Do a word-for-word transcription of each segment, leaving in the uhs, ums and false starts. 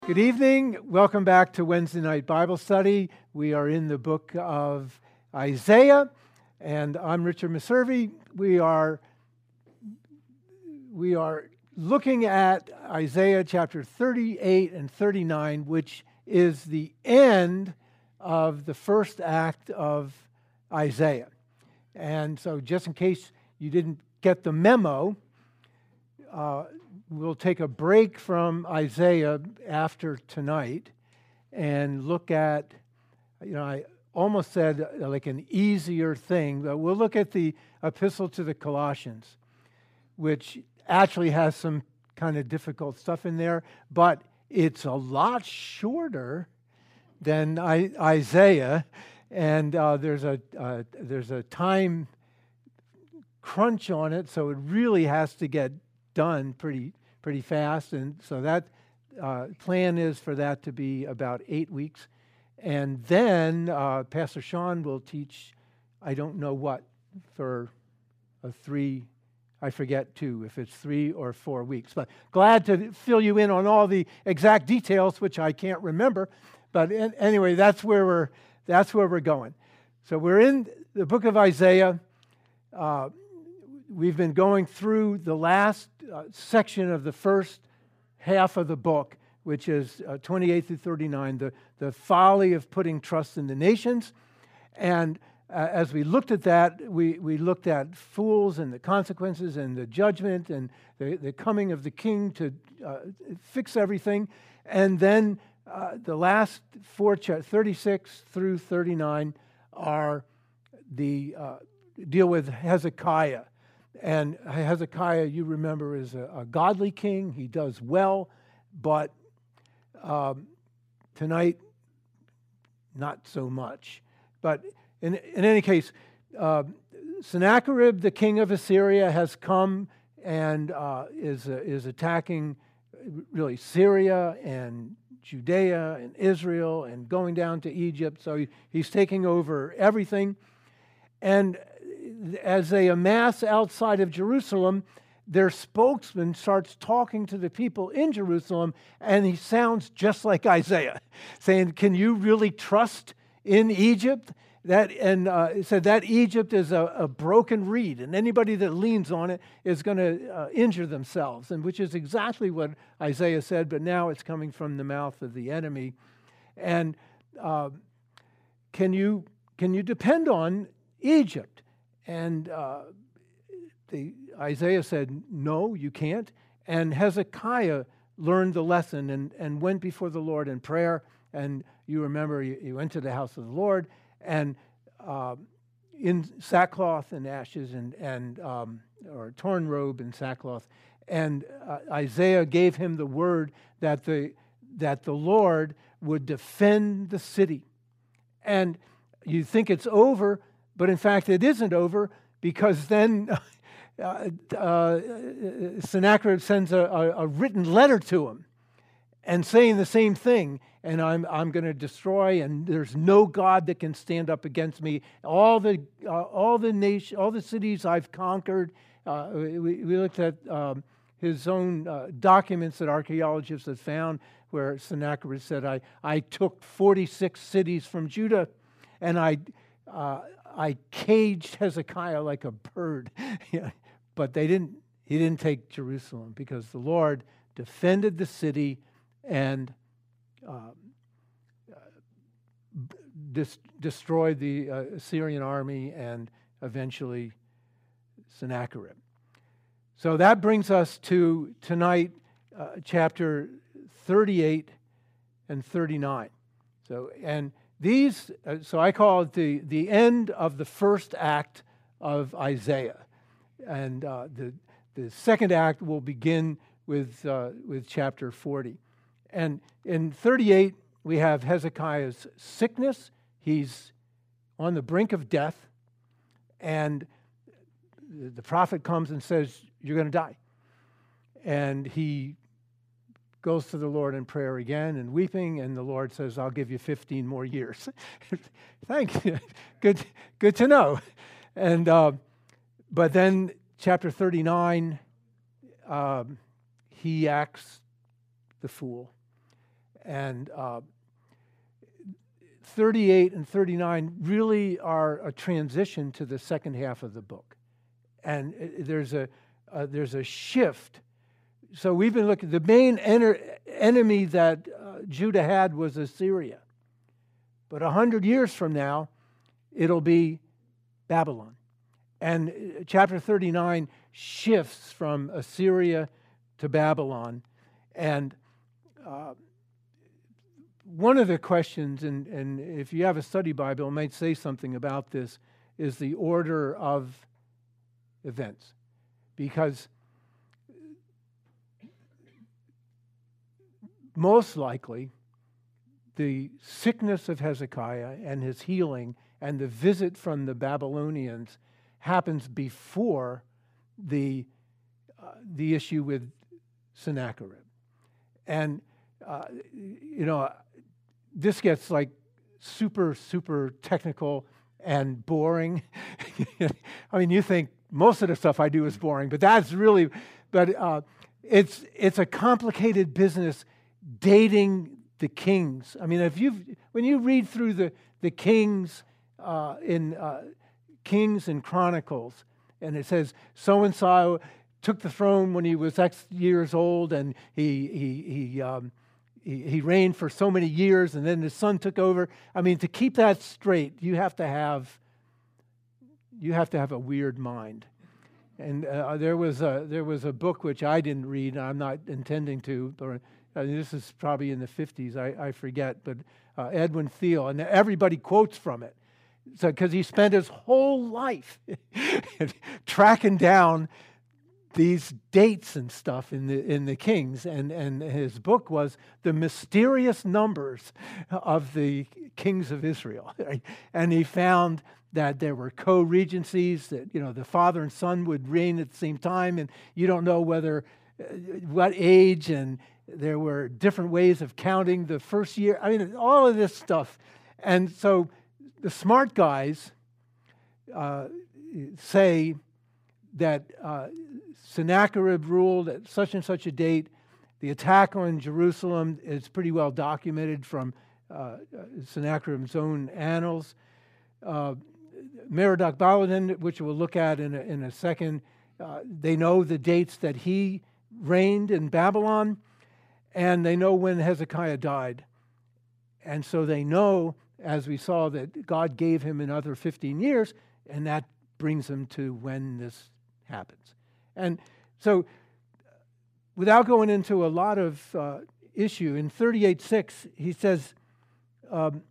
Good evening. Welcome back to Wednesday Night Bible Study. We are in the book of Isaiah, and I'm Richard Meservey. We are we are looking at Isaiah chapter thirty-eight and thirty-nine, which is the end of the first act of Isaiah. And so just in case you didn't get the memo, uh, we'll take a break from Isaiah after tonight and look at, you know, I almost said like an easier thing, but we'll look at the epistle to the Colossians, which actually has some kind of difficult stuff in there, but it's a lot shorter than I, Isaiah, and uh, there's a uh, there's a time crunch on it, so it really has to get done pretty pretty fast, and so that uh, plan is for that to be about eight weeks, and then uh, Pastor Sean will teach, I don't know what, for a three, I forget two, if it's three or four weeks, but glad to fill you in on all the exact details, which I can't remember, but in, anyway, that's where we're that's where we're going. So we're in the book of Isaiah. Uh, We've been going through the last uh, section of the first half of the book, which is uh, twenty-eight through thirty-nine, the, the folly of putting trust in the nations. And uh, as we looked at that, we, we looked at fools and the consequences and the judgment and the, the coming of the king to uh, fix everything. And then uh, the last four, thirty-six through thirty-nine, are the uh, deal with Hezekiah. And Hezekiah, you remember, is a, a godly king. He does well, but um, tonight, not so much. But in, in any case, uh, Sennacherib, the king of Assyria, has come and uh, is uh, is attacking really Syria and Judea and Israel and going down to Egypt. So he, he's taking over everything. And as they amass outside of Jerusalem, their spokesman starts talking to the people in Jerusalem, and he sounds just like Isaiah, saying, "Can you really trust in Egypt?" That and uh, he said that Egypt is a, a broken reed, and anybody that leans on it is going to uh, injure themselves, and which is exactly what Isaiah said, but now it's coming from the mouth of the enemy. And uh, can you can you depend on Egypt? And uh, the, Isaiah said, no, you can't. And Hezekiah learned the lesson and, and went before the Lord in prayer. And you remember, he, he went to the house of the Lord and uh, in sackcloth and ashes and, and um, or torn robe and sackcloth. And uh, Isaiah gave him the word that the that the Lord would defend the city. And you think it's over, but in fact, it isn't over, because then uh, uh, Sennacherib sends a, a, a written letter to him and saying the same thing. And I'm I'm going to destroy, and there's no God that can stand up against me. All the uh, all the nation, all the cities I've conquered. Uh, we, we looked at um, his own uh, documents that archaeologists have found, where Sennacherib said, "I I took forty-six cities from Judah, and I." Uh, I caged Hezekiah like a bird." Yeah, but they didn't. He didn't take Jerusalem, because the Lord defended the city and uh, dis- destroyed the uh, Assyrian army and eventually Sennacherib. So that brings us to tonight, uh, chapter thirty-eight and thirty-nine. So and. These, uh, so I call it the, the end of the first act of Isaiah. And uh, the, the second act will begin with, uh, with chapter forty. And in thirty-eight, we have Hezekiah's sickness. He's on the brink of death. And the prophet comes and says, "You're going to die." And he goes to the Lord in prayer again and weeping, and the Lord says, "I'll give you fifteen more years." Thank you. Good, good to know. And uh, but then chapter thirty-nine, um, he acts the fool, And uh, thirty-eight and thirty-nine really are a transition to the second half of the book. And it, there's a uh, there's a shift. So we've been looking, the main enter, enemy that uh, Judah had was Assyria. But a hundred years from now, it'll be Babylon. And chapter thirty-nine shifts from Assyria to Babylon. And uh, one of the questions, and, and if you have a study Bible, it might say something about this, is the order of events. Because most likely, the sickness of Hezekiah and his healing and the visit from the Babylonians happens before the, uh, the issue with Sennacherib. And, uh, you know, this gets like super, super technical and boring. I mean, you think most of the stuff I do is boring, but that's really, but uh, it's it's a complicated business dating the kings. I mean, if you when you read through the the kings uh, in uh, Kings and Chronicles, and it says so and so took the throne when he was X years old, and he he he. Um, He, he reigned for so many years, and then his son took over. I mean, to keep that straight, you have to have you have to have a weird mind. And uh, there was a there was a book which I didn't read, and I'm not intending to. Or uh, this is probably in the fifties. I, I forget, but uh, Edwin Thiele, and everybody quotes from it. So because he spent his whole life tracking down these dates and stuff in the in the Kings, and, and his book was The Mysterious Numbers of the Kings of Israel. Right? And he found that there were co-regencies, that, you know, the father and son would reign at the same time, and you don't know whether, uh, what age, and there were different ways of counting the first year. I mean, all of this stuff. And so the smart guys uh, say that uh, Sennacherib ruled at such and such a date. The attack on Jerusalem is pretty well documented from uh, Sennacherib's own annals. Uh, Merodach Baladan, which we'll look at in a, in a second, uh, they know the dates that he reigned in Babylon, and they know when Hezekiah died. And so they know, as we saw, that God gave him another fifteen years, and that brings them to when this happens. And so, without going into a lot of uh, issue, in thirty-eight six, he says, um,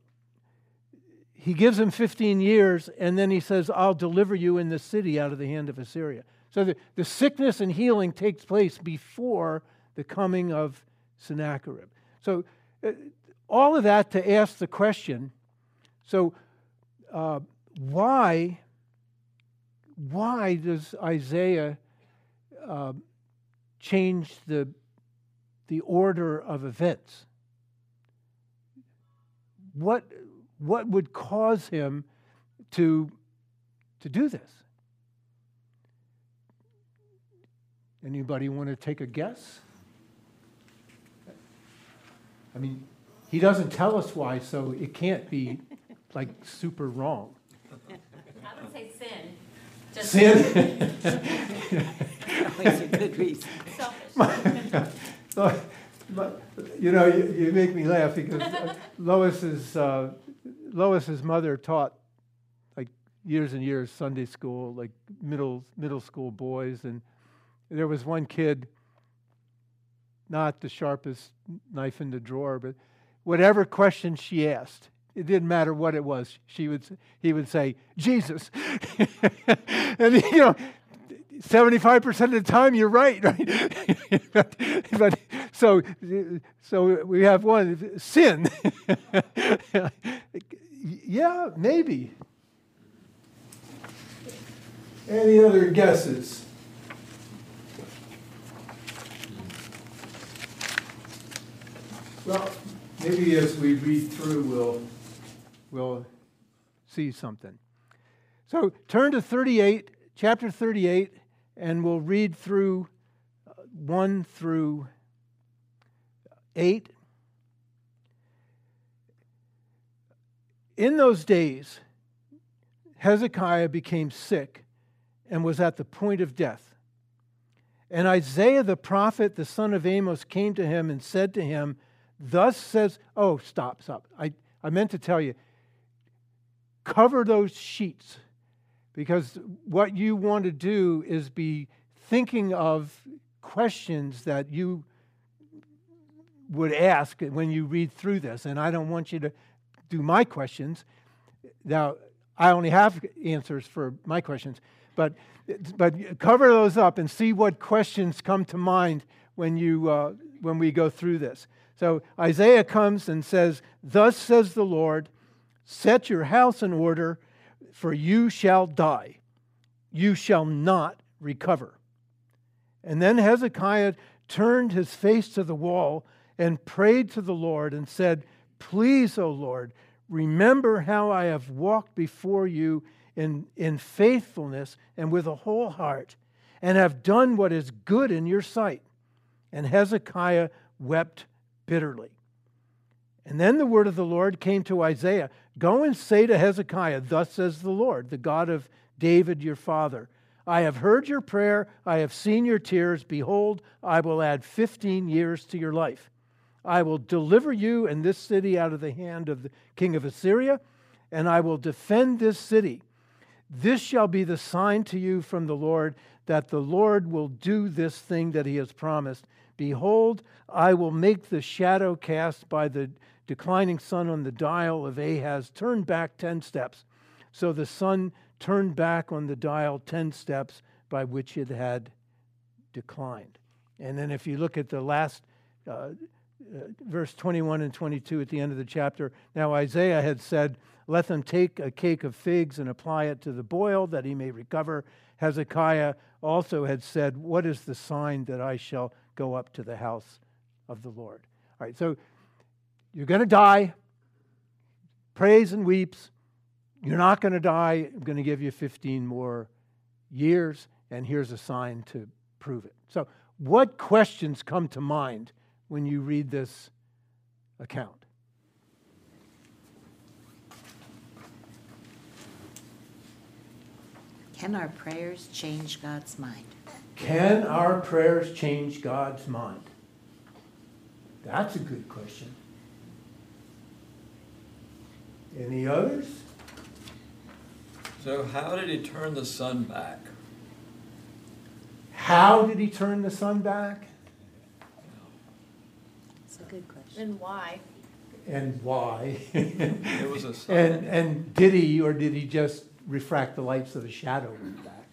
he gives him fifteen years, and then he says, I'll deliver you in the city out of the hand of Assyria. So the, the sickness and healing takes place before the coming of Sennacherib. So uh, all of that to ask the question, so uh, why, why does Isaiah uh, change the, the order of events? What, what would cause him to, to do this? Anybody want to take a guess? I mean, he doesn't tell us why, so it can't be like super wrong. I would say sin. Just Sin? Always a good reason. selfish. So, but, you know, you, you make me laugh because Lois's uh, Lois's mother taught like years and years Sunday school, like middle middle school boys, and there was one kid, not the sharpest knife in the drawer, but whatever question she asked, it didn't matter what it was, she would he would say Jesus, and you know, seventy-five percent of the time you're right, right? but, but so so we have one sin. Yeah, maybe. Any other guesses? Well, maybe as we read through, we'll, we'll see something. So turn to thirty-eight, chapter thirty-eight, and we'll read through one through eight. In those days, Hezekiah became sick and was at the point of death. And Isaiah the prophet, the son of Amos, came to him and said to him, thus says, oh, stop, stop. I, I meant to tell you, cover those sheets, because what you want to do is be thinking of questions that you would ask when you read through this. And I don't want you to do my questions. Now, I only have answers for my questions, but but cover those up and see what questions come to mind when you uh, when we go through this. So Isaiah comes and says, thus says the Lord, set your house in order, for you shall die. You shall not recover. And then Hezekiah turned his face to the wall and prayed to the Lord and said, please, O Lord, remember how I have walked before you in, in faithfulness and with a whole heart, and have done what is good in your sight. And Hezekiah wept bitterly. And then the word of the Lord came to Isaiah, go and say to Hezekiah, thus says the Lord, the God of David your father, I have heard your prayer, I have seen your tears. Behold, I will add fifteen years to your life. I will deliver you and this city out of the hand of the king of Assyria, and I will defend this city. This shall be the sign to you from the Lord, that the Lord will do this thing that he has promised. Behold, I will make the shadow cast by the declining sun on the dial of Ahaz turn back ten steps. So the sun turned back on the dial ten steps by which it had declined. And then if you look at the last uh, uh, verse twenty-one and twenty-two at the end of the chapter, now Isaiah had said, let them take a cake of figs and apply it to the boil that he may recover. Hezekiah also had said, what is the sign that I shall go up to the house of the Lord? All right, so you're going to die. Prays and weeps. You're not going to die. I'm going to give you fifteen more years, and here's a sign to prove it. So what questions come to mind when you read this account? Can our prayers change God's mind? Can our prayers change God's mind? That's a good question. Any others? So how did he turn the sun back? How did he turn the sun back? It's a good question. And why? And why? It was a sign. and and did he, or did he just refract the lights of the shadow back?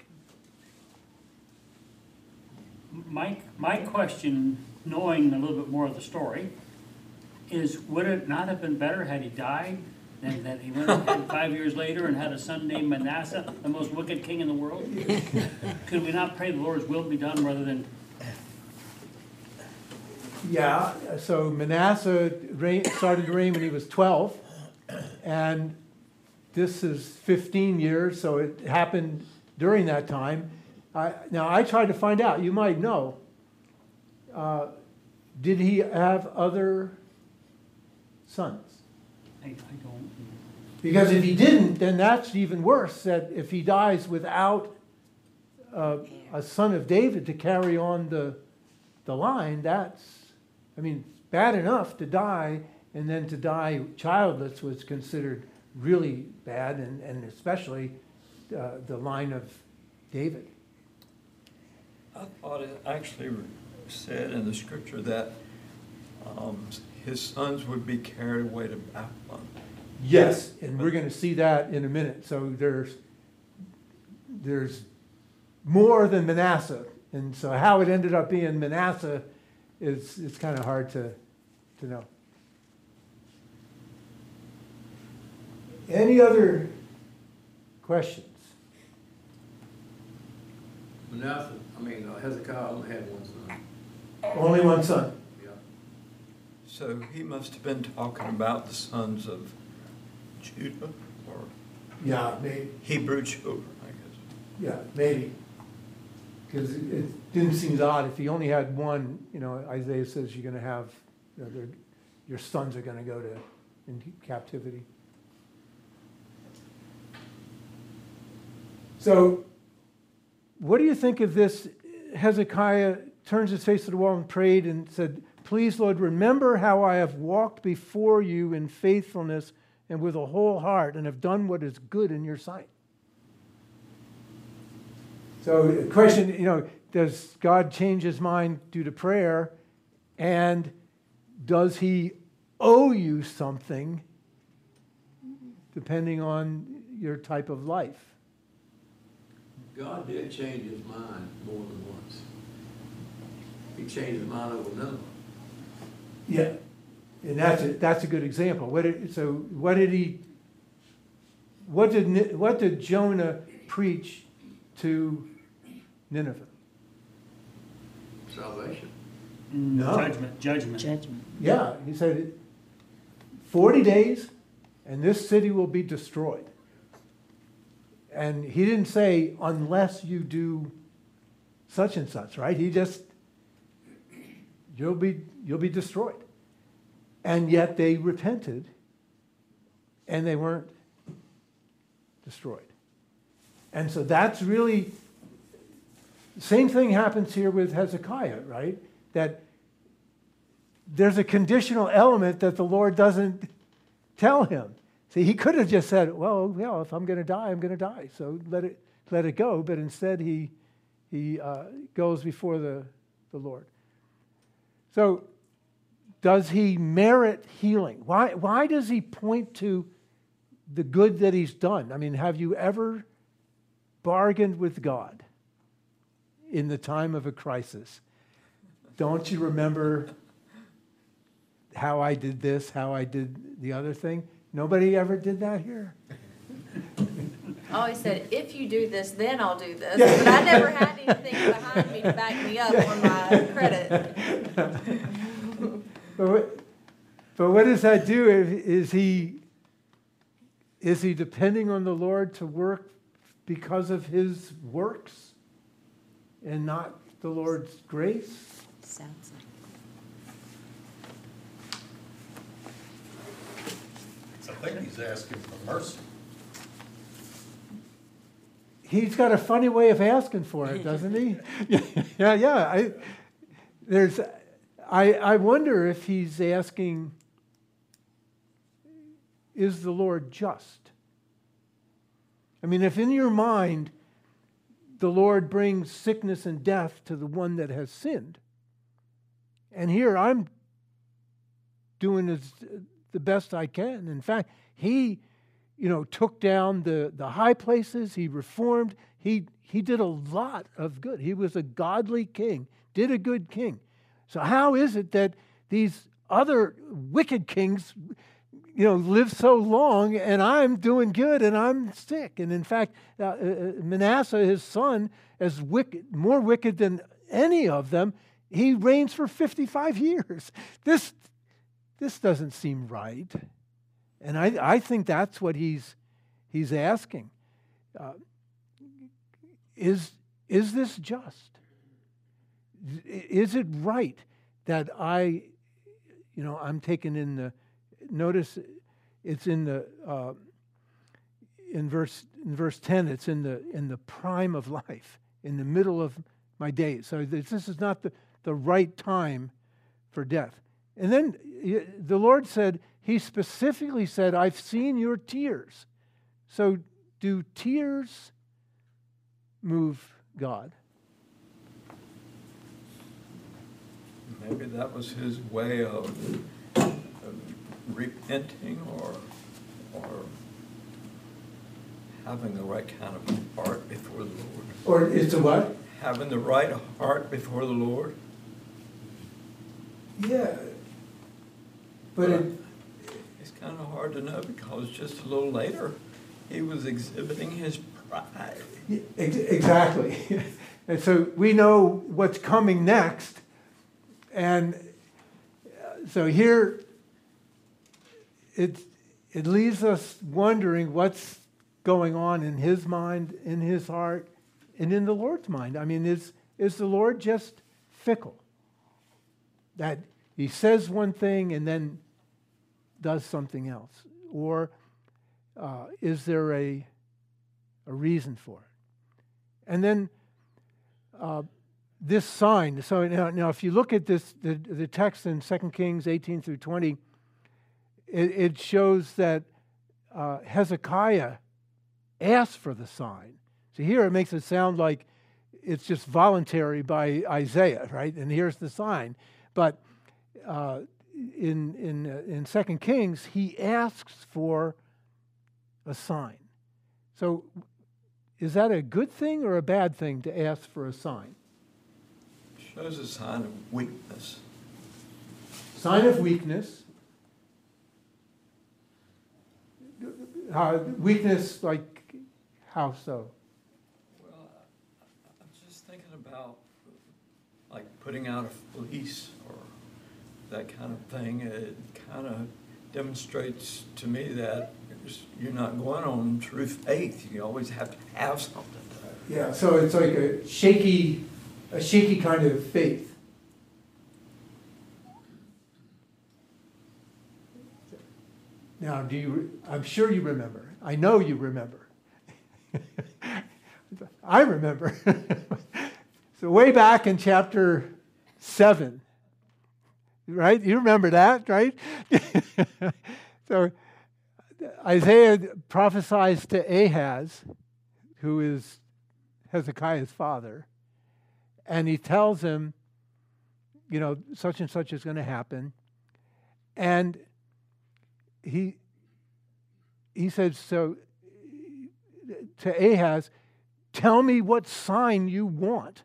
My, my question, knowing a little bit more of the story, is would it not have been better had he died than that he went and five years later and had a son named Manasseh, the most wicked king in the world? Could we not pray the Lord's will be done rather than... Yeah, so Manasseh reign, started to reign when he was twelve, and this is fifteen years, so it happened during that time. I, now, I tried to find out, you might know, uh, did he have other sons? I, I don't... Because if he didn't, then that's even worse, that if he dies without uh, a son of David to carry on the, the line, that's, I mean, bad enough to die, and then to die childless was considered really bad, and, and especially uh, the line of David. I thought it actually said in the scripture that um, his sons would be carried away to Babylon. Yes, and we're going to see that in a minute. So there's there's more than Manasseh, and so how it ended up being Manasseh is it's kind of hard to to know. Any other questions? Manasseh, I mean, uh, Hezekiah only had one son. Only one son. Yeah. So he must have been talking about the sons of Judah or Yeah, maybe. Hebrew children, I guess. Yeah, maybe. Because it, it didn't seem odd if he only had one. You know, Isaiah says you're going to have, you know, your sons are going to go to in captivity. So, what do you think of this? Hezekiah turns his face to the wall and prayed and said, "Please, Lord, remember how I have walked before you in faithfulness and with a whole heart and have done what is good in your sight." So the question, you know, does God change his mind due to prayer? And does he owe you something depending on your type of life? God did change his mind more than once. He changed his mind over Nineveh. Yeah. And that's a, that's a good example. What did, so what did he, what did, what did Jonah preach to Nineveh? Salvation. No. Judgment, judgment. Judgment. Yeah, he said, forty days and this city will be destroyed. And he didn't say, unless you do such and such, right? He just, you'll be, you'll be destroyed. And yet they repented and they weren't destroyed. And so that's really, same thing happens here with Hezekiah, right? That there's a conditional element that the Lord doesn't tell him. See, he could have just said, well, well, if I'm going to die, I'm going to die. So let it let it go. But instead, he he uh, goes before the, the Lord. So does he merit healing? Why, why does he point to the good that he's done? I mean, have you ever bargained with God in the time of a crisis? Don't you remember how I did this, how I did the other thing? Nobody ever did that here? I always said, if you do this, then I'll do this. But I never had anything behind me to back me up on my credit. But what, but what does that do? Is he, is he depending on the Lord to work because of his works and not the Lord's grace? Sounds like. I think he's asking for mercy. He's got a funny way of asking for it, doesn't he? yeah, yeah. I, there's, I, I wonder if he's asking, is the Lord just? I mean, if in your mind the Lord brings sickness and death to the one that has sinned, and here I'm doing as the best I can. In fact, he, you know, took down the, the high places. He reformed. He he did a lot of good. He was a godly king, did a good king. So how is it that these other wicked kings, you know, live so long and I'm doing good and I'm sick? And in fact, uh, Manasseh, his son, as wicked, more wicked than any of them, he reigns for fifty-five years. This This doesn't seem right. And I, I think that's what he's he's asking. Uh, is, is this just? Is it right that I, you know, I'm taken in the, notice it's in the, uh, in verse in verse ten, it's in the in the prime of life, in the middle of my days. So this, this is not the, the right time for death. And then the Lord said, he specifically said, I've seen your tears. So do tears move God? Maybe that was his way of, of repenting or, or having the right kind of heart before the Lord. Or it's a what? Having the right heart before the Lord. Yeah. But it, it's kind of hard to know because just a little later, he was exhibiting his pride. exactly. And so we know what's coming next. And so here, it, it leaves us wondering what's going on in his mind, in his heart, and in the Lord's mind. I mean, is, is the Lord just fickle? That he says one thing and then does something else? Or uh, is there a, a reason for it? And then uh, this sign. So now, now, if you look at this, the, the text in Second Kings eighteen through twenty, it, it shows that uh, Hezekiah asked for the sign. So here it makes it sound like it's just voluntary by Isaiah, right? And here's the sign. But uh, in in uh, in Second Kings, he asks for a sign. So is that a good thing or a bad thing to ask for a sign? Shows a sign of weakness. Sign of weakness. Uh, weakness, like how so? Well, I'm just thinking about like putting out a fleece or that kind of thing. It kind of demonstrates to me that you're not going on true faith. You always have to have something. Yeah, so it's like a shaky, a shaky kind of faith. Now, do you? I'm sure you remember. I know you remember. I remember. So way back in chapter seven, right? You remember that, right? So Isaiah prophesies to Ahaz, who is Hezekiah's father, and he tells him, you know, such and such is going to happen. And he he said, so to Ahaz, tell me what sign you want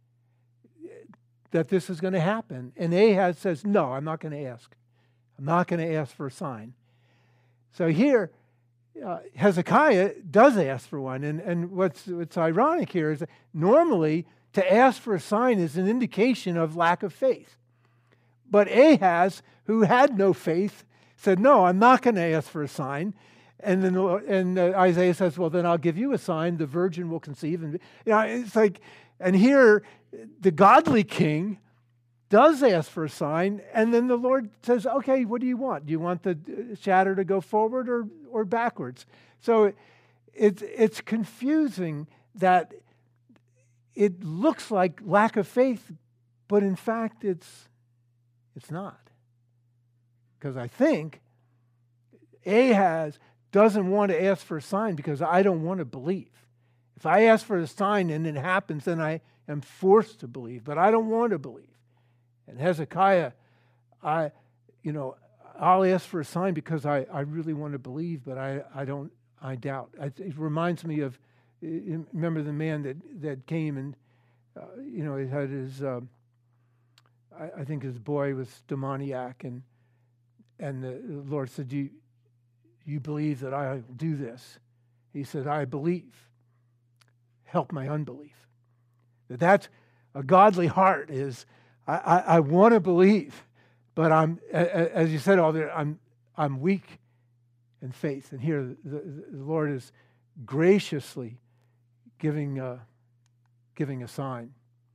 that this is going to happen. And Ahaz says, no, I'm not going to ask. I'm not going to ask for a sign. So here, uh, Hezekiah does ask for one. And, and what's, what's ironic here is that normally to ask for a sign is an indication of lack of faith. But Ahaz, who had no faith, said, no, I'm not going to ask for a sign. And then and uh, Isaiah says, well, then I'll give you a sign. The virgin will conceive. And you know, it's like, and here the godly king does ask for a sign. And then the Lord says, okay, what do you want? Do you want the shadow to go forward or, or backwards? So it's, it's confusing that it looks like lack of faith, but in fact it's, it's not. Because I think Ahaz doesn't want to ask for a sign because I don't want to believe. If I ask for a sign and it happens, then I am forced to believe, but I don't want to believe. And Hezekiah, I, you know, I'll ask for a sign because I, I really want to believe, but I, I don't, I doubt. It reminds me of, remember the man that, that came and, uh, you know, he had his, uh, I, I think his boy was demoniac, and and the, the Lord said, do you, you believe that I will do this? He said, I believe. Help my unbelief. That that's a godly heart is, I, I, I want to believe, but I'm, as you said, Alder, I'm, I'm weak in faith. And here the, the Lord is graciously giving, uh, giving a sign.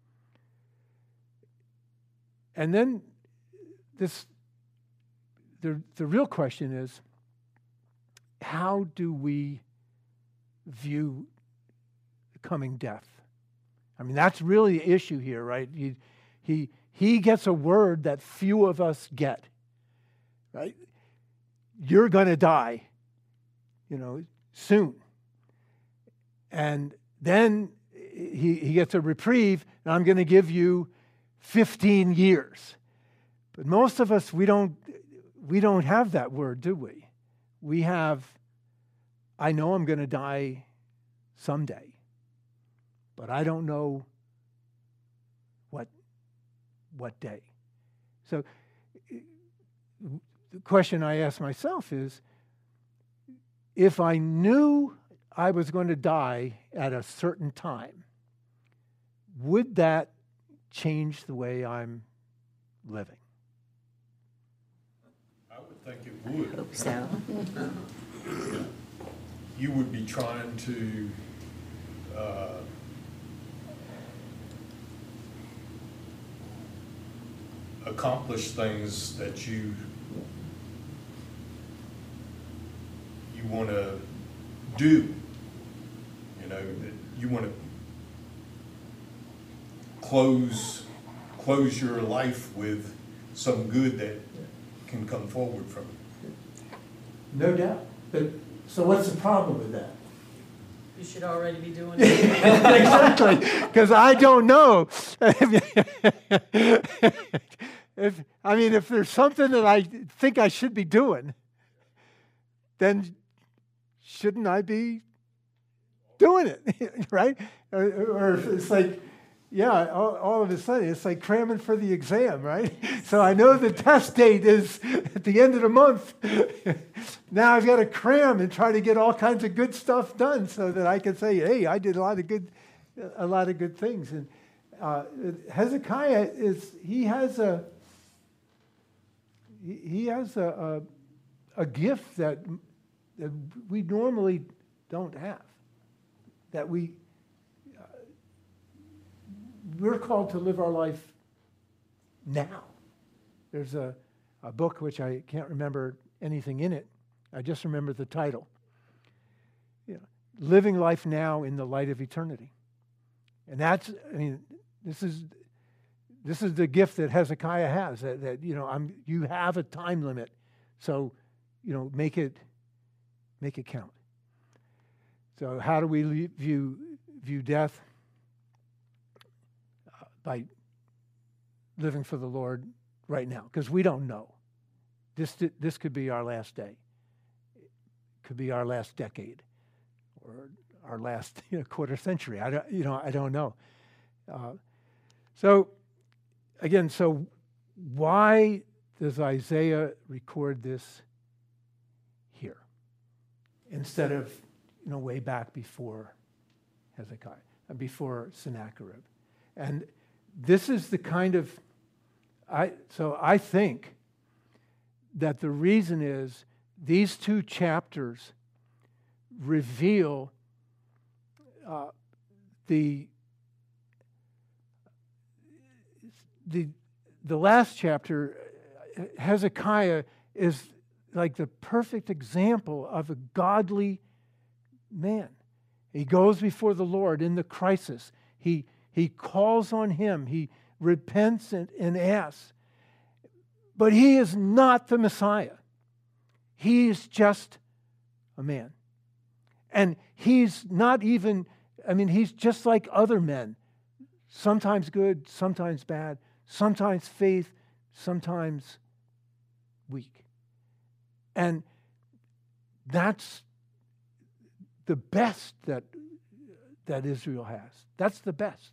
And then this, the, the real question is, how do we view the coming death? I mean, that's really the issue here, right? He, he, he gets a word that few of us get, right? You're going to die, you know, soon. And then he, he gets a reprieve, and I'm going to give you fifteen years. But most of us, we don't, we don't have that word, do we? We have, I know I'm going to die someday, but I don't know what, what day. So the question I ask myself is, if I knew I was going to die at a certain time, would that change the way I'm living? I would think it would. Hope so. You would be trying to uh, accomplish things that you you want to do. You know, that you want to close, close your life with some good that can come forward from it. No doubt. But, so what's the problem with that? You should already be doing it. Exactly, because I don't know. if I mean, if there's something that I think I should be doing, then shouldn't I be doing it, right? Or, or if it's like, yeah, all, all of a sudden, it's like cramming for the exam, right? So I know the test date is at the end of the month. Now I've got to cram and try to get all kinds of good stuff done so that I can say, hey, I did a lot of good, a lot of good things. And uh, Hezekiah is, he has a, he has a, a, a gift that, that we normally don't have, that we, we're called to live our life now. There's a, a book which I can't remember anything in it. I just remember the title. You know, Living Life Now in the Light of Eternity. And that's, I mean, this is this is the gift that Hezekiah has, that, that you know, I'm you have a time limit. So, you know, make it make it count. So how do we le- view view death? By living for the Lord right now, because we don't know. This this could be our last day. It could be our last decade, or our last you know, quarter century. I don't, you know, I don't know. Uh, so, again, so why does Isaiah record this here instead of you know way back before Hezekiah and before Sennacherib? And this is the kind of, I so I think that the reason is these two chapters reveal uh, the the the last chapter. Hezekiah is like the perfect example of a godly man. He goes before the Lord in the crisis. He He calls on him. He repents and, and asks. But he is not the Messiah. He is just a man. And he's not even, I mean, he's just like other men. Sometimes good, sometimes bad, sometimes faith, sometimes weak. And that's the best that, that Israel has. That's the best.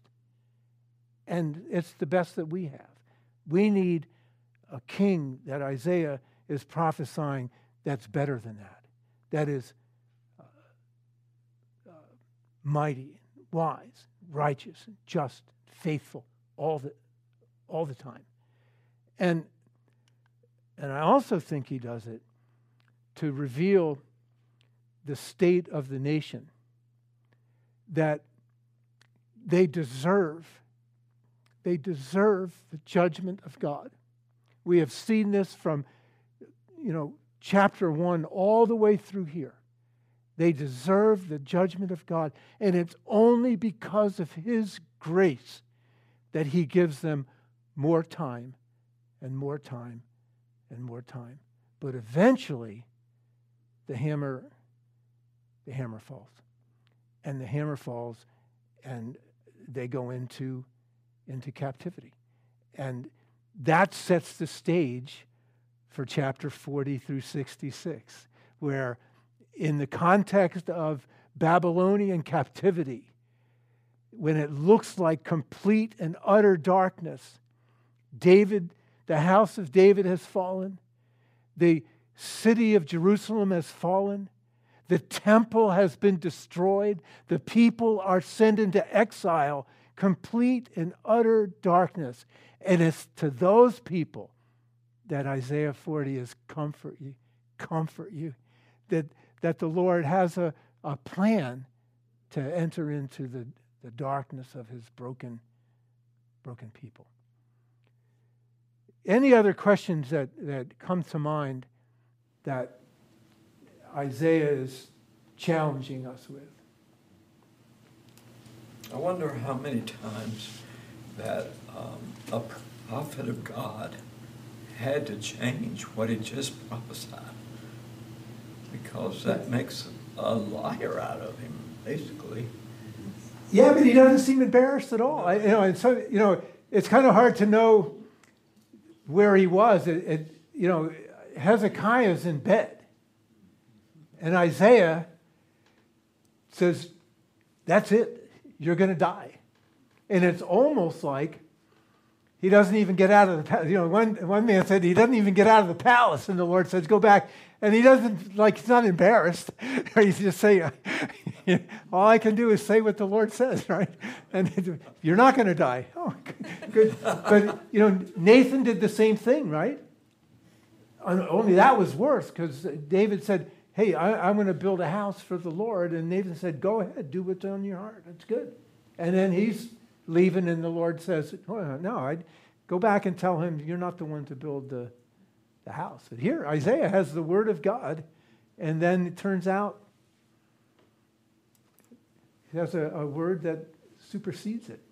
And it's the best that we have. We need a king that Isaiah is prophesying that's better than that. That is uh, uh, mighty, wise, righteous, just, faithful, all the, all the time. And, and I also think he does it to reveal the state of the nation, that they deserve They deserve the judgment of God. We have seen this from, you know, chapter one all the way through here. They deserve the judgment of God, and it's only because of His grace that He gives them more time and more time and more time. But eventually, the hammer, the hammer falls, and the hammer falls, and they go into into captivity. And that sets the stage for chapter forty through sixty-six, where in the context of Babylonian captivity, when it looks like complete and utter darkness, David, the house of David has fallen, the city of Jerusalem has fallen, the temple has been destroyed, the people are sent into exile, complete and utter darkness. And it's to those people that Isaiah forty is comfort you, comfort you, that, that the Lord has a, a plan to enter into the, the darkness of His broken, broken people. Any other questions that, that come to mind that Isaiah is challenging us with? I wonder how many times that um, a prophet of God had to change what he just prophesied, because that makes a liar out of him, basically. Yeah, but he doesn't seem embarrassed at all. I, you know, and so you know, it's kind of hard to know where he was. It, it, you know, Hezekiah's in bed, and Isaiah says, "That's it. You're going to die," and it's almost like he doesn't even get out of the palace. You know, one one man said he doesn't even get out of the palace, and the Lord says, "Go back." And he doesn't, like, he's not embarrassed. He's just saying, all I can do is say what the Lord says, right? And you're not going to die. Oh, good. But, you know, Nathan did the same thing, right? Only that was worse, because David said, hey, I, I'm going to build a house for the Lord. And Nathan said, go ahead, do what's on your heart. That's good. And then he's leaving, and the Lord says, oh, no, I'd go back and tell him you're not the one to build the the house. But here, Isaiah has the word of God, and then it turns out he has a, a word that supersedes it.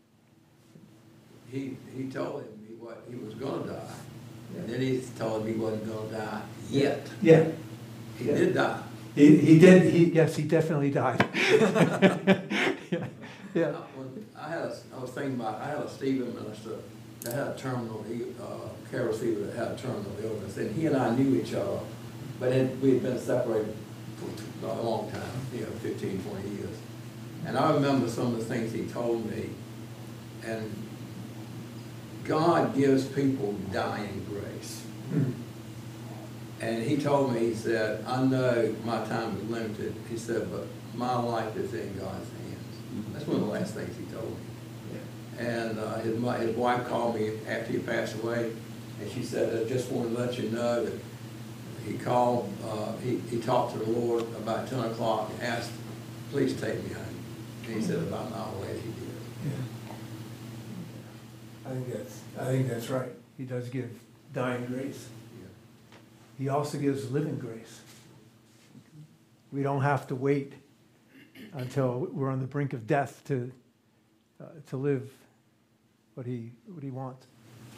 He, he told him he, what, he was going to die, and then he told him he wasn't going to die yet. Yeah. He yeah. did die. He, he did, he, yes, he definitely died. yeah. yeah. When I, had a, I was thinking about, I had a Stephen minister that had a terminal, he, uh, care receiver that had a terminal illness, and he and I knew each other, but it, we had been separated for a long time, you know, fifteen, twenty years. And I remember some of the things he told me, and God gives people dying grace. Mm-hmm. And he told me, he said, I know my time is limited, he said, but my life is in God's hands. That's one of the last things he told me. And uh, his, his wife called me after he passed away, and she said, I just wanted to let you know that he called, uh, he, he talked to the Lord about ten o'clock and asked, please take me home. And he said, about an hour later he did. Yeah. I think that's, I think that's right. He does give dying grace. Yeah. He also gives living grace. We don't have to wait until we're on the brink of death to uh, to live what he what he wants.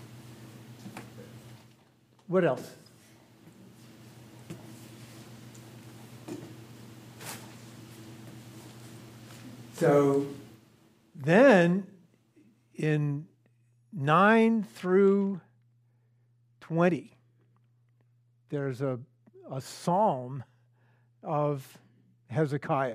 What else? So then in nine through twenty, there's a, a psalm of Hezekiah,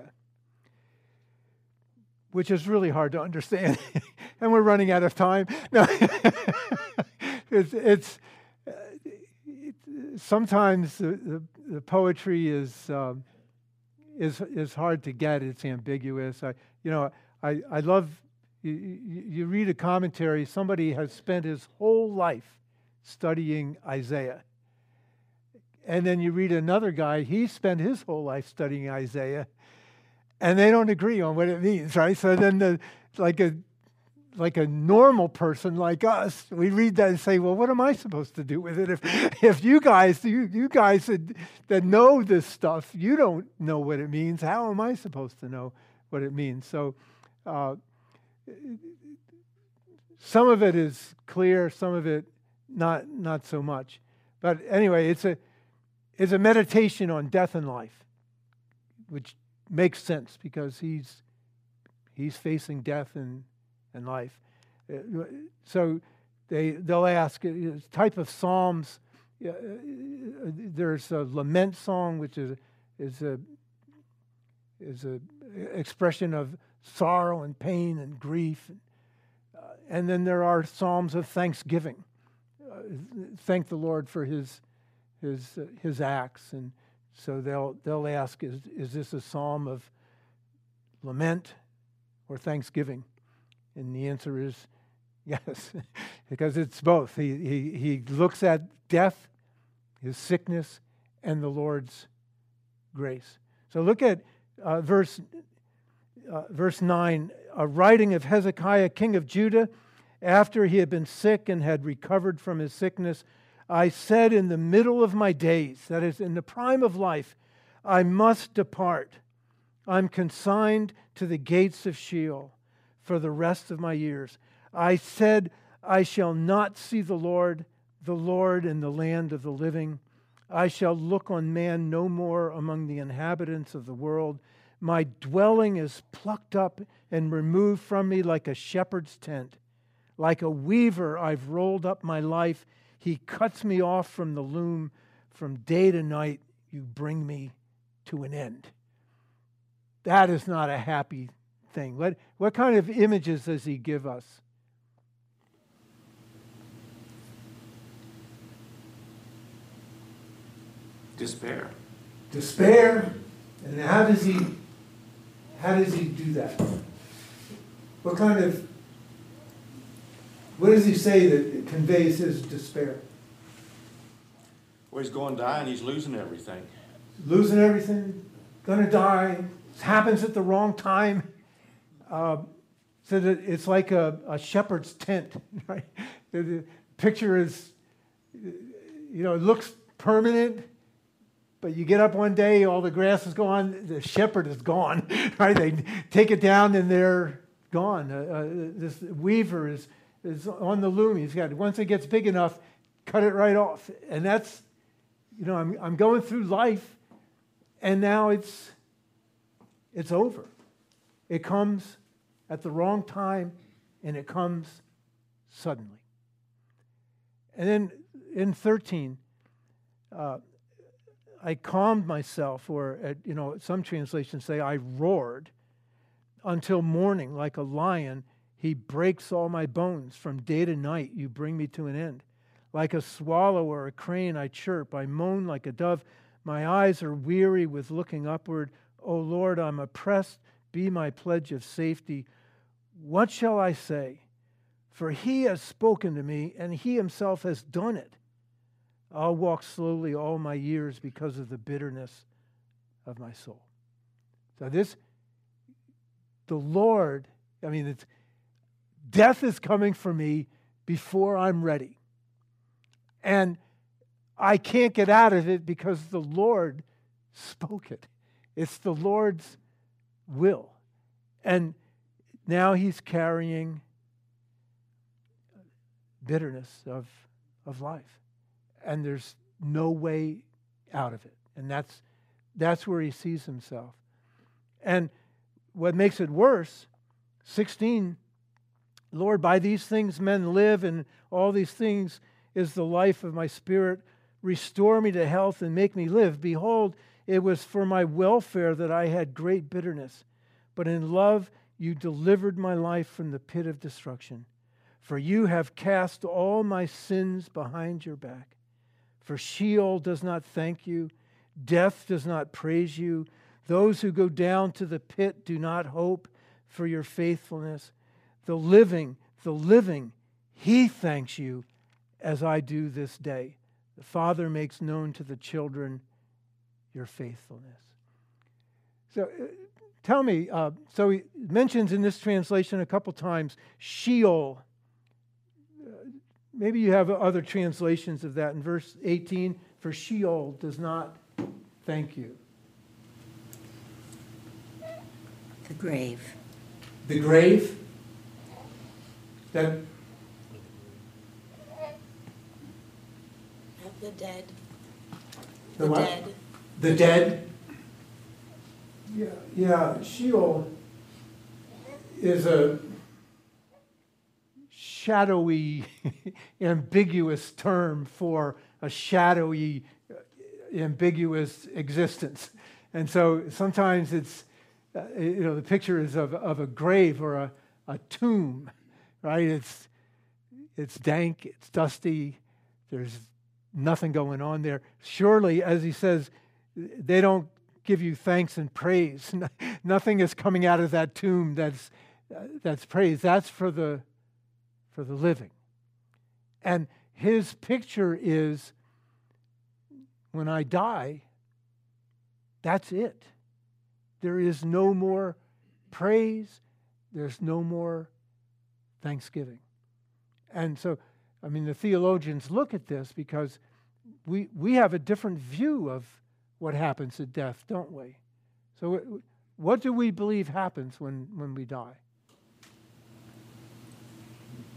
which is really hard to understand. And we're running out of time. No, it's, it's uh, it, sometimes the, the, the poetry is um, is is hard to get. It's ambiguous. I, you know, I I love. You, you read a commentary. Somebody has spent his whole life studying Isaiah, and then you read another guy. He spent his whole life studying Isaiah, and they don't agree on what it means, right? So then, the like a like a normal person like us, we read that and say, well, what am I supposed to do with it? If if you guys, you, you guys that, that know this stuff, you don't know what it means, how am I supposed to know what it means? So uh, some of it is clear, some of it not not so much. But anyway, it's a it's a meditation on death and life, which makes sense because he's he's facing death and and life. So they they'll ask a type of psalms. Uh, there's a lament song, which is is a is a expression of sorrow and pain and grief, uh, and then there are psalms of thanksgiving. Uh, thank the Lord for His His uh, His acts, and so they'll they'll ask, is is this a psalm of lament or thanksgiving? And the answer is yes, because it's both. He, he, he looks at death, his sickness, and the Lord's grace. So look at uh, verse, uh, verse nine, a writing of Hezekiah, king of Judah, after he had been sick and had recovered from his sickness. I said in the middle of my days, that is, in the prime of life, I must depart. I'm consigned to the gates of Sheol for the rest of my years. I said, I shall not see the Lord, the Lord in the land of the living. I shall look on man no more among the inhabitants of the world. My dwelling is plucked up and removed from me like a shepherd's tent. Like a weaver, I've rolled up my life. He cuts me off from the loom. From day to night, you bring me to an end. That is not a happy thing. What, what kind of images does he give us? Despair. Despair. And how does he how does he do that? What kind of what does he say that conveys his despair? Well, he's going to die and he's losing everything. Losing everything, gonna die, happens at the wrong time. Uh, so that it's like a, a shepherd's tent, right? The, the picture is, you know, it looks permanent, but you get up one day, all the grass is gone, the shepherd is gone, right? They take it down and they're gone. Uh, uh, this weaver is, is on the loom. He's got, once it gets big enough, cut it right off. And that's, you know, I'm, I'm going through life, and now it's, it's over. It comes at the wrong time, and it comes suddenly. And then in thirteen, uh, I calmed myself, or, uh, you know, some translations say I roared until morning like a lion. He breaks all my bones. From day to night, you bring me to an end. Like a swallow or a crane, I chirp. I moan like a dove. My eyes are weary with looking upward. O Lord, I'm oppressed. Be my pledge of safety. What shall I say? For he has spoken to me, and he himself has done it. I'll walk slowly all my years because of the bitterness of my soul. So this, the Lord, I mean, it's, death is coming for me before I'm ready. And I can't get out of it because the Lord spoke it. It's the Lord's will. And now he's carrying bitterness of, of life. And there's no way out of it. And that's that's where he sees himself. And what makes it worse, sixteen, Lord, by these things men live, and all these things is the life of my spirit. Restore me to health and make me live. Behold, it was for my welfare that I had great bitterness. But in love you delivered my life from the pit of destruction. For you have cast all my sins behind your back. For Sheol does not thank you. Death does not praise you. Those who go down to the pit do not hope for your faithfulness. The living, the living, he thanks you as I do this day. The Father makes known to the children your faithfulness. So uh, tell me, uh, so he mentions in this translation a couple times Sheol. Maybe you have other translations of that. In verse eighteen, for Sheol does not thank you. The grave. The grave? That Of the dead. the The what? dead. The dead? Yeah, yeah, Sheol is a shadowy, ambiguous term for a shadowy, ambiguous existence. And so sometimes it's, uh, you know, the picture is of, of a grave or a, a tomb, right? It's, it's dank, it's dusty, there's nothing going on there. Surely, as he says, they don't give you thanks and praise. Nothing is coming out of that tomb that's, uh, that's praise. That's for the for the living. And his picture is, when I die, that's it. There is no more praise. There's no more thanksgiving. And so, I mean, the theologians look at this because we we have a different view of what happens at death, don't we? So what do we believe happens when, when we die?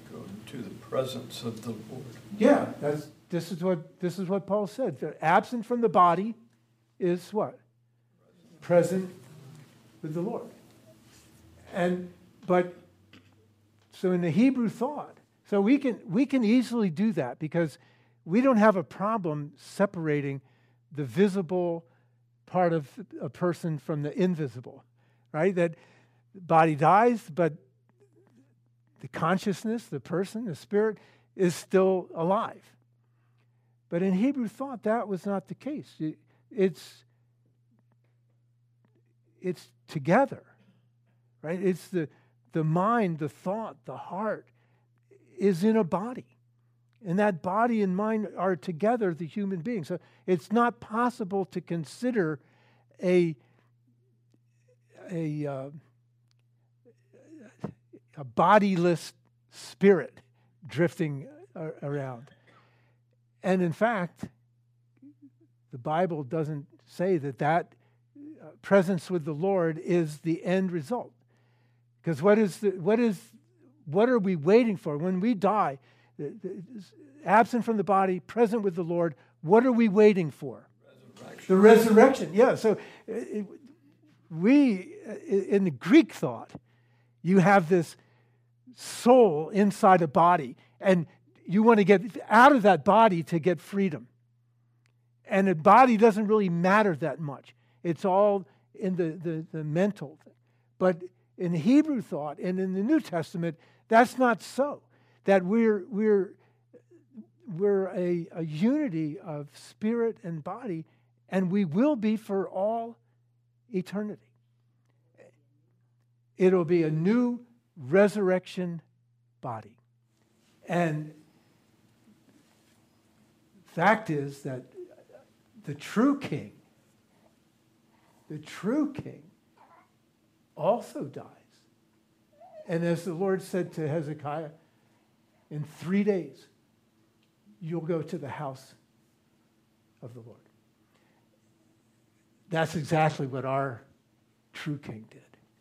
to the presence of the Lord. Yeah, that's, this is what this is what Paul said. The absent from the body is what? Present with the Lord. And but so in the Hebrew thought, so we can we can easily do that because we don't have a problem separating the visible part of a person from the invisible, right? That the body dies, but the consciousness, the person, the spirit is still alive. But in Hebrew thought, that was not the case. It, it's it's together, right? It's the the mind, the thought, the heart is in a body. And that body and mind are together, the human being. So it's not possible to consider a, a, uh, a bodiless spirit drifting uh, around. And in fact, the Bible doesn't say that that uh, presence with the Lord is the end result. Because what is the, what is what are we waiting for when we die? The, the, absent from the body, present with the Lord. What are we waiting for? Resurrection. The resurrection. Yeah. So it, we in the Greek thought, you have this soul inside a body, and you want to get out of that body to get freedom. And the body doesn't really matter that much. It's all in the, the, the mental thing. But in Hebrew thought and in the New Testament, that's not so. That we're we're we're a, a unity of spirit and body, and we will be for all eternity. It'll be a new resurrection body. And fact is that the true king, the true king also dies. And as the Lord said to Hezekiah, in three days, you'll go to the house of the Lord. That's exactly what our true king did.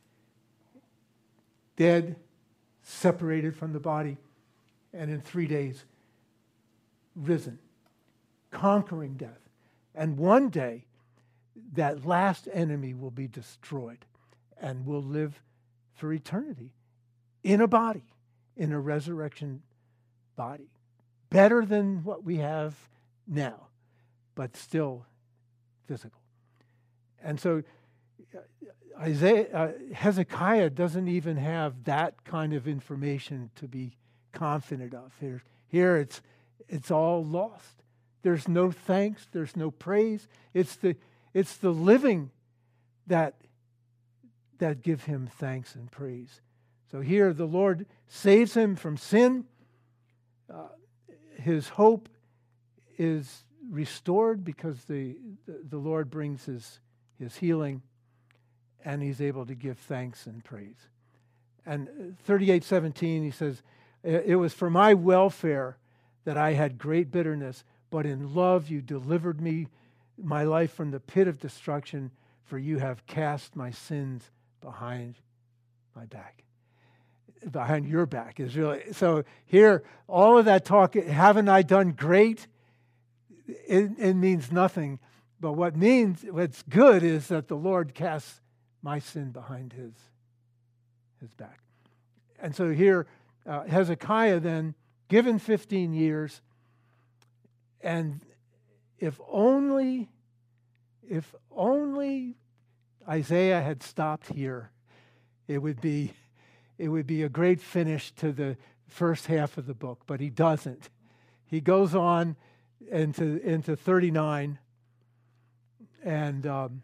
Dead, separated from the body, and in three days, risen, conquering death. And one day, that last enemy will be destroyed, and we'll live for eternity in a body, in a resurrection body. Better than what we have now, but still physical. And so Isaiah, uh, Hezekiah doesn't even have that kind of information to be confident of. Here, here it's, it's all lost. There's no thanks. There's no praise. It's the, it's the living that, that give him thanks and praise. So here the Lord saves him from sin. Uh, his hope is restored because the, the, the Lord brings his, his healing, and he's able to give thanks and praise. And thirty-eight seventeen, he says, it was for my welfare that I had great bitterness, but in love you delivered me, my life from the pit of destruction, for you have cast my sins behind my back. Behind your back is really, so here, all of that talk, haven't I done great? It, it means nothing. But what means, what's good is that the Lord casts my sin behind his, his back. And so here, uh, Hezekiah then, given fifteen years, and if only, if only Isaiah had stopped here, it would be, it would be a great finish to the first half of the book, but he doesn't. He goes on into, into thirty-nine, and um,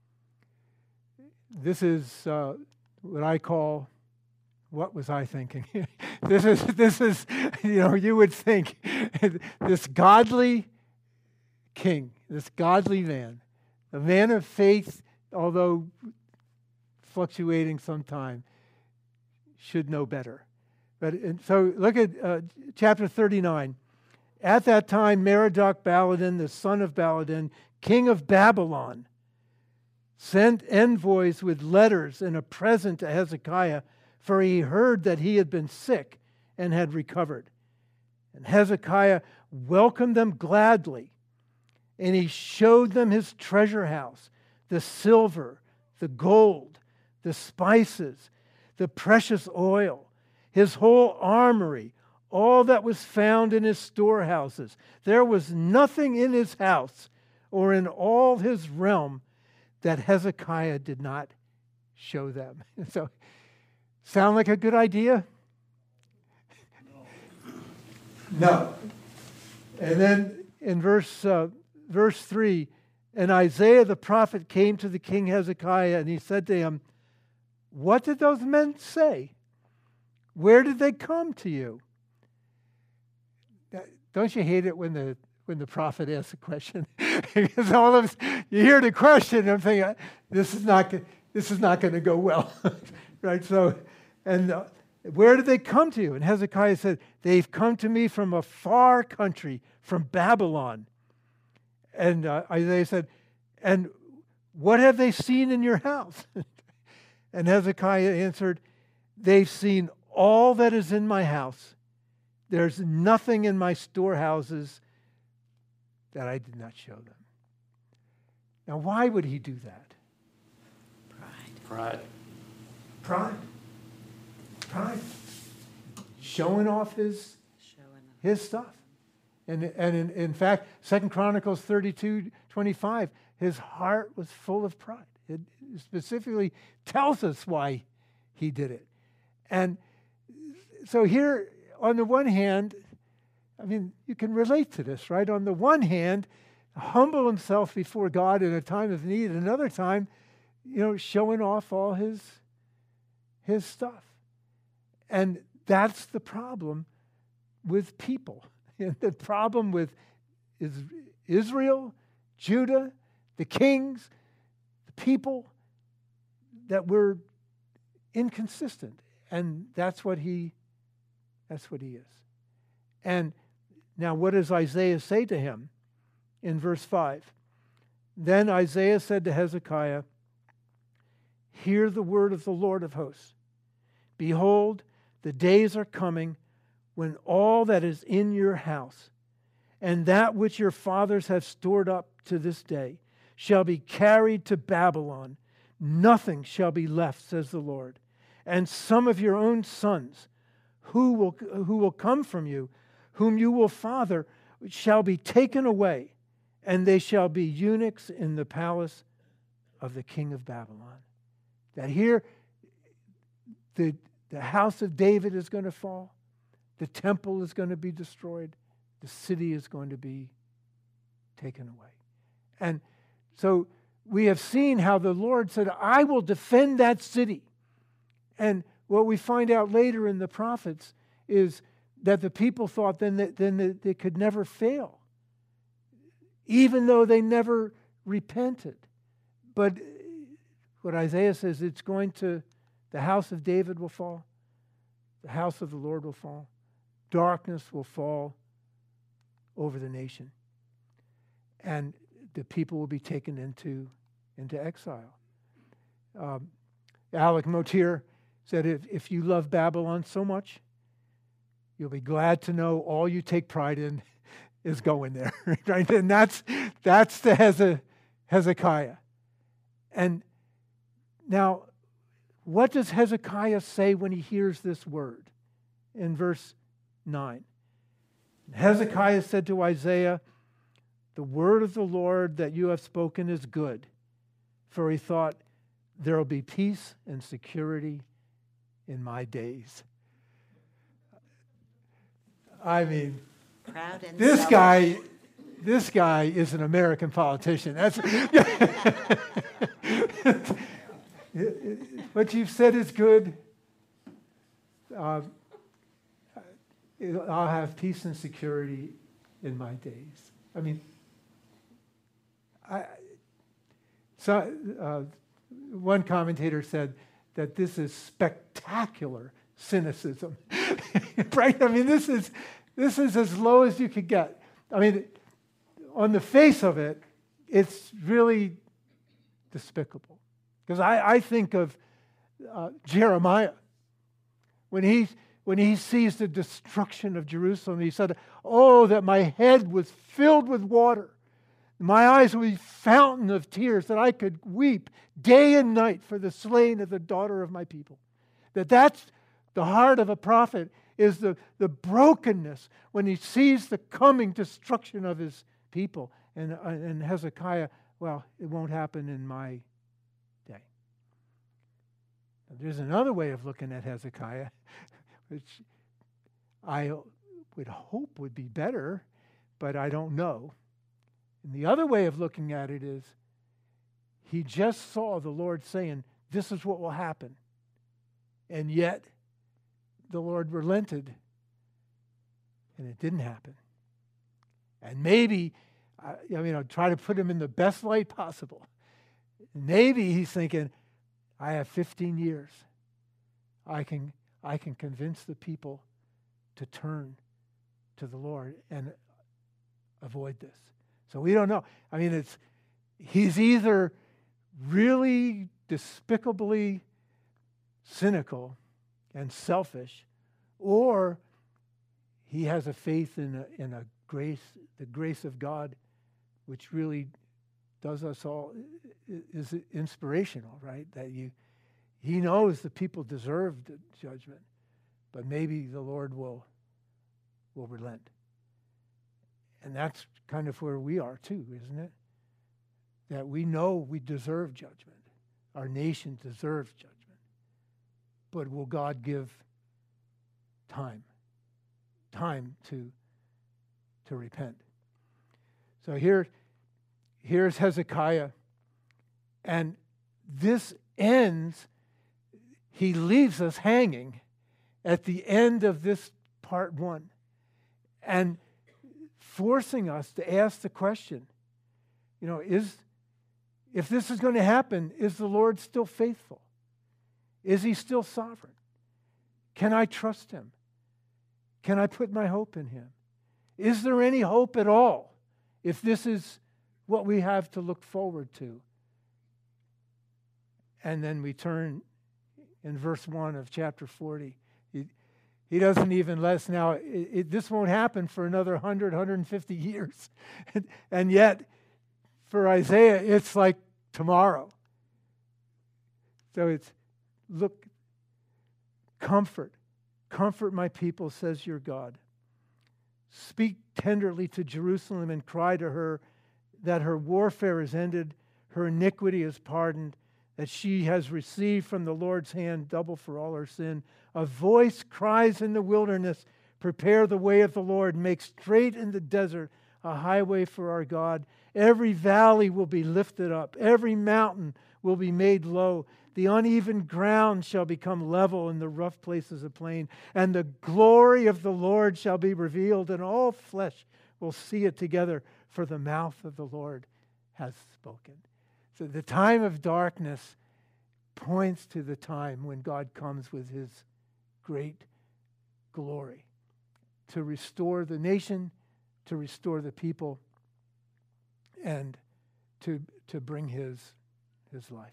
this is uh, what I call, what was I thinking? this is, this is, you know, you would think this godly king, this godly man, a man of faith, although fluctuating sometime, should know better. But and so look at uh, chapter thirty-nine. At that time, Merodach Baladan, the son of Baladan, king of Babylon, sent envoys with letters and a present to Hezekiah, for he heard that he had been sick and had recovered. And Hezekiah welcomed them gladly, and he showed them his treasure house, the silver, the gold, the spices, the precious oil, his whole armory, all that was found in his storehouses. There was nothing in his house or in all his realm that Hezekiah did not show them. So, sound like a good idea? No. And then in verse uh, verse three, and Isaiah the prophet came to the king Hezekiah, and he said to him, "What did those men say? Where did they come to you?" Don't you hate it when the when the prophet asks a question? Because all of us, you hear the question, and I'm thinking, this is not this is not going to go well, right? So, and uh, where did they come to you? And Hezekiah said, "They've come to me from a far country, from Babylon." And uh, Isaiah said, "And what have they seen in your house?" And Hezekiah answered, "They've seen all that is in my house. There's nothing in my storehouses that I did not show them." Now, why would he do that? Pride. Pride. Pride. Pride. Showing off his, Showing off. his stuff. And, and in, in fact, Second Chronicles thirty-two twenty-five, his heart was full of pride. It specifically tells us why he did it. And so here, on the one hand, I mean, you can relate to this, right? On the one hand, humble himself before God in a time of need. Another time, you know, showing off all his, his stuff. And that's the problem with people. The problem with is Israel, Judah, the kings, the people, that we're inconsistent. And that's what he That's what he is. And now what does Isaiah say to him in verse five? Then Isaiah said to Hezekiah, "Hear the word of the Lord of hosts. Behold, the days are coming when all that is in your house and that which your fathers have stored up to this day shall be carried to Babylon. Nothing shall be left, says the Lord. And some of your own sons who will, who will come from you, whom you will father, shall be taken away, and they shall be eunuchs in the palace of the king of Babylon." That here, the, the house of David is going to fall, the temple is going to be destroyed, the city is going to be taken away. And so we have seen how the Lord said, "I will defend that city." And what we find out later in the prophets is that the people thought then that then that they could never fail, even though they never repented. But what Isaiah says, it's going to, the house of David will fall, the house of the Lord will fall, darkness will fall over the nation, and the people will be taken into, into exile. Um, Alec Motier said, if, if you love Babylon so much, you'll be glad to know all you take pride in is going there. Right? And that's that's the Heze- Hezekiah. And now, what does Hezekiah say when he hears this word? In verse nine. Hezekiah said to Isaiah, "The word of the Lord that you have spoken is good." For he thought, "There will be peace and security in my days." I mean, Proud and this self- guy, this guy is an American politician. That's what you've said is good. Uh, I'll have peace and security in my days. I mean, I. So uh, one commentator said that this is spectacular cynicism, right? I mean, this is this is as low as you could get. I mean, on the face of it, it's really despicable. Because I, I think of uh, Jeremiah when he when he sees the destruction of Jerusalem, he said, "Oh, that my head was filled with water. My eyes would be a fountain of tears, that I could weep day and night for the slain of the daughter of my people." That that's the heart of a prophet, is the, the brokenness when he sees the coming destruction of his people. And, uh, and Hezekiah, well, it won't happen in my day. Now, there's another way of looking at Hezekiah, which I would hope would be better, but I don't know. And the other way of looking at it is, he just saw the Lord saying, this is what will happen. And yet, the Lord relented, and it didn't happen. And maybe, I mean, I'll try to put him in the best light possible. Maybe he's thinking, I have fifteen years. I can, I can convince the people to turn to the Lord and avoid this. So we don't know. I mean, it's he's either really despicably cynical and selfish, or he has a faith in a, in a grace, the grace of God, which really does us all, is inspirational, right? That you, he knows the people deserve the judgment, but maybe the Lord will, will relent. And that's kind of where we are too, isn't it? That we know we deserve judgment. Our nation deserves judgment. But will God give time, time to, to repent? So here, here's Hezekiah, and this ends, he leaves us hanging at the end of this part one, and forcing us to ask the question, you know, is, if this is going to happen, is the Lord still faithful? Is he still sovereign? Can I trust him? Can I put my hope in him? Is there any hope at all if this is what we have to look forward to? And then we turn in verse one of chapter forty. He, he doesn't even let us now, it, it, this won't happen for another one hundred, one hundred fifty years. and, and yet, for Isaiah, it's like tomorrow. So it's, look, comfort. Comfort my people, says your God. Speak tenderly to Jerusalem and cry to her that her warfare is ended, her iniquity is pardoned, that she has received from the Lord's hand double for all her sin. A voice cries in the wilderness, prepare the way of the Lord, make straight in the desert a highway for our God. Every valley will be lifted up, every mountain will be made low. The uneven ground shall become level, and the rough places a plain. And the glory of the Lord shall be revealed, and all flesh will see it together, for the mouth of the Lord has spoken. So the time of darkness points to the time when God comes with his great glory to restore the nation, to restore the people, and to, to bring his, his life.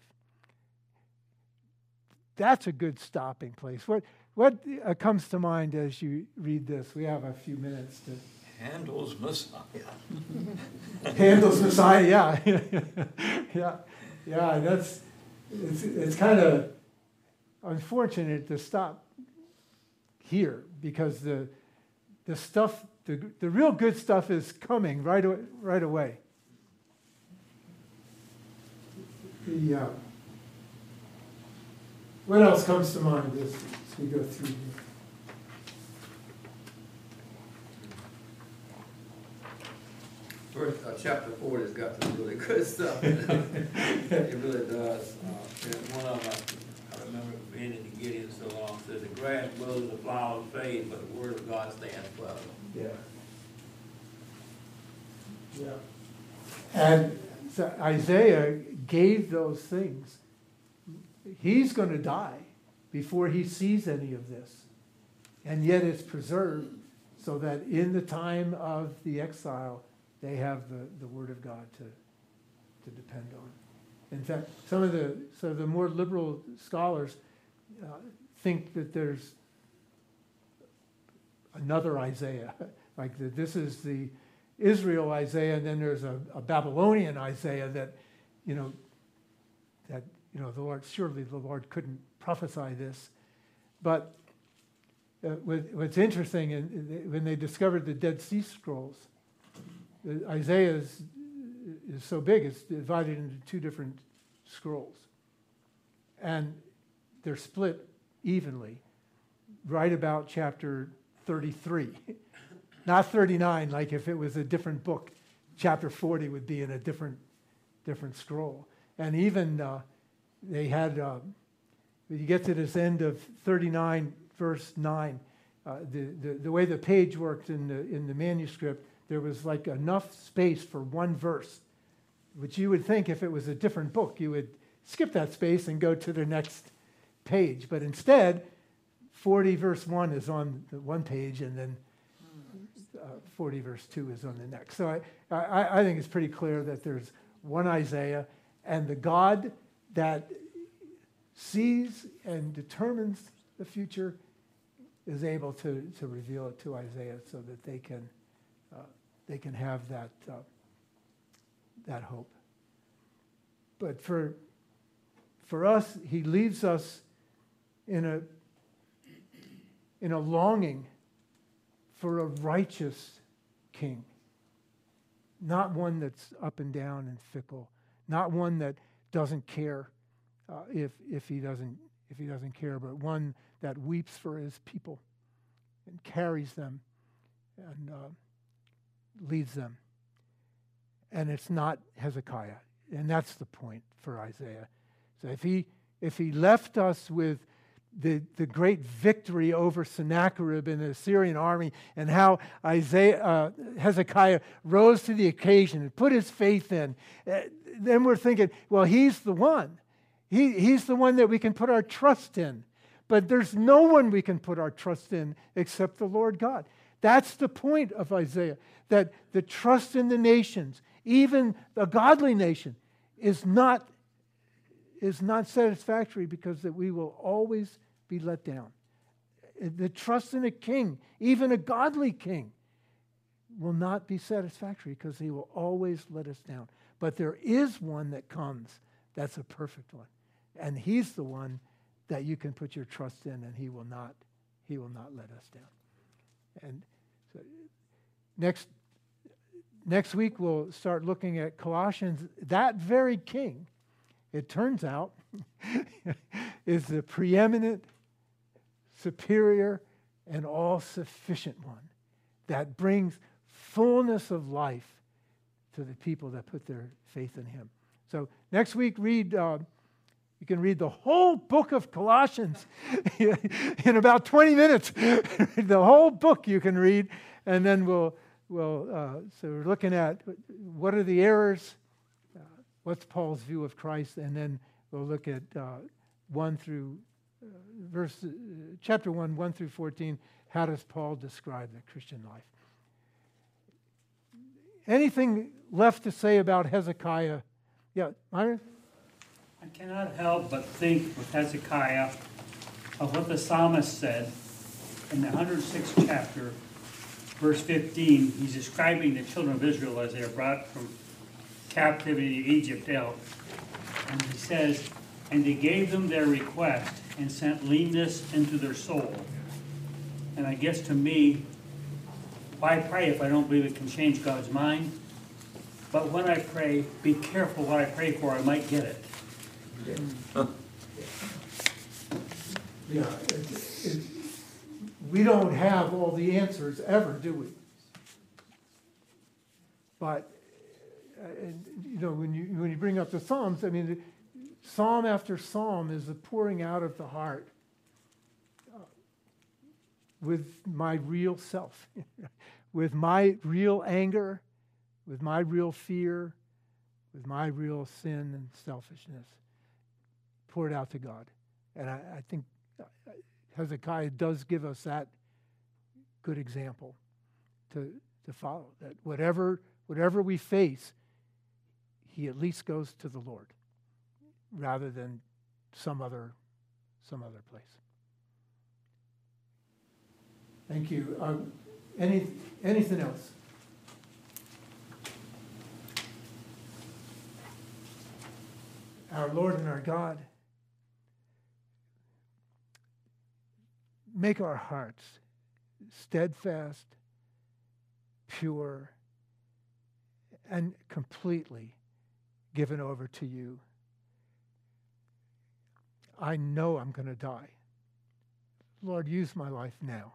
That's a good stopping place. What what uh, comes to mind as you read this? We have a few minutes to. Handel's Messiah. Handel's Messiah, yeah. yeah. Yeah, that's, it's, it's kind of unfortunate to stop here, because the the stuff, the, the real good stuff is coming right, right away. The, uh, what else comes to mind as, as we go through here? First, uh, chapter four has got some really good stuff. It really does. Uh, and one of them, I, I remember being in the Gideon so long, said the grass withers, the flowers fade, but the word of God stands forever. Yeah. Yeah. And so Isaiah gave those things. He's going to die before he sees any of this. And yet it's preserved so that in the time of the exile, they have the, the word of God to, to depend on. In fact, some of the, so the more liberal scholars uh, think that there's another Isaiah. Like the, this is the Israel Isaiah, and then there's a, a Babylonian Isaiah that, you know, that, you know, the Lord, surely the Lord couldn't prophesy this. But uh, what, what's interesting, in, when they discovered the Dead Sea Scrolls, uh, Isaiah is, is so big, it's divided into two different scrolls. And they're split evenly, right about chapter thirty-three. Not thirty-nine, like if it was a different book. Chapter forty would be in a different different scroll. And even uh, they had, uh, when you get to this end of thirty-nine, verse nine, uh, the, the, the way the page worked in the, in the manuscript, there was like enough space for one verse, which you would think if it was a different book, you would skip that space and go to the next page. But instead, forty verse one is on the one page, and then uh, forty verse two is on the next. So I, I, I think it's pretty clear that there's one Isaiah, and the God that sees and determines the future is able to, to reveal it to Isaiah so that they can uh, they can have that uh, that hope. But for for us, he leaves us in a in a longing for a righteous king. Not one that's up and down and fickle. Not one that doesn't care uh, if if he doesn't if he doesn't care, but one that weeps for his people and carries them and uh, leads them. And it's not Hezekiah, and that's the point for Isaiah. So if he if he left us with the, the great victory over Sennacherib and the Assyrian army, and how Isaiah, uh, Hezekiah rose to the occasion and put his faith in, uh, then we're thinking, well, he's the one. He, he's the one that we can put our trust in. But there's no one we can put our trust in except the Lord God. That's the point of Isaiah, that the trust in the nations, even the godly nation, is not, is not satisfactory, because that we will always be let down. The trust in a king, even a godly king, will not be satisfactory, because he will always let us down. But there is one that comes that's a perfect one. And he's the one that you can put your trust in, and he will not, he will not let us down. And so next, next week we'll start looking at Colossians. That very king, it turns out, is the preeminent, superior, and all-sufficient one that brings fullness of life to the people that put their faith in him. So next week, read. Uh, you can read the whole book of Colossians in about twenty minutes. The whole book you can read, and then we'll we'll. Uh, so we're looking at what are the errors, uh, what's Paul's view of Christ, and then we'll look at uh, one through uh, verse uh, chapter one, one through fourteen. How does Paul describe the Christian life? Anything left to say about Hezekiah? Yeah, Myron? I cannot help but think with Hezekiah of what the psalmist said in the one hundred sixth chapter, verse fifteen. He's describing the children of Israel as they are brought from captivity to Egypt out. And he says, and they gave them their request and sent leanness into their soul. And I guess to me, why pray if I don't believe it can change God's mind? But when I pray, be careful what I pray for, I might get it. Yeah, it, it, we don't have all the answers ever, do we? But uh, and, you know, when you when you bring up the Psalms, I mean, Psalm after Psalm is the pouring out of the heart uh, with my real self, with my real anger, with my real fear, with my real sin and selfishness. Poured out to God. And I, I think Hezekiah does give us that good example to, to follow, that whatever, whatever we face, he at least goes to the Lord rather than some other, some other place. Thank you. Um, any, anything else? Our Lord and our God, make our hearts steadfast, pure, and completely given over to you. I know I'm going to die. Lord, use my life now,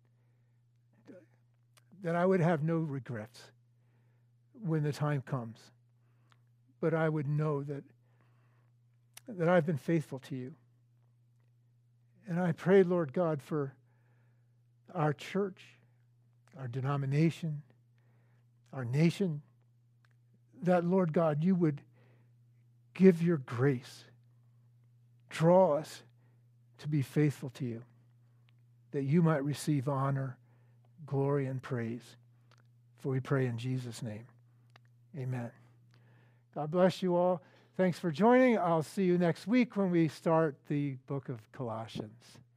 that I would have no regrets when the time comes, but I would know that, that I've been faithful to you. And I pray, Lord God, for our church, our denomination, our nation, that, Lord God, you would give your grace, draw us to be faithful to you, that you might receive honor, glory, and praise. For we pray in Jesus' name. Amen. God bless you all. Thanks for joining. I'll see you next week when we start the book of Colossians.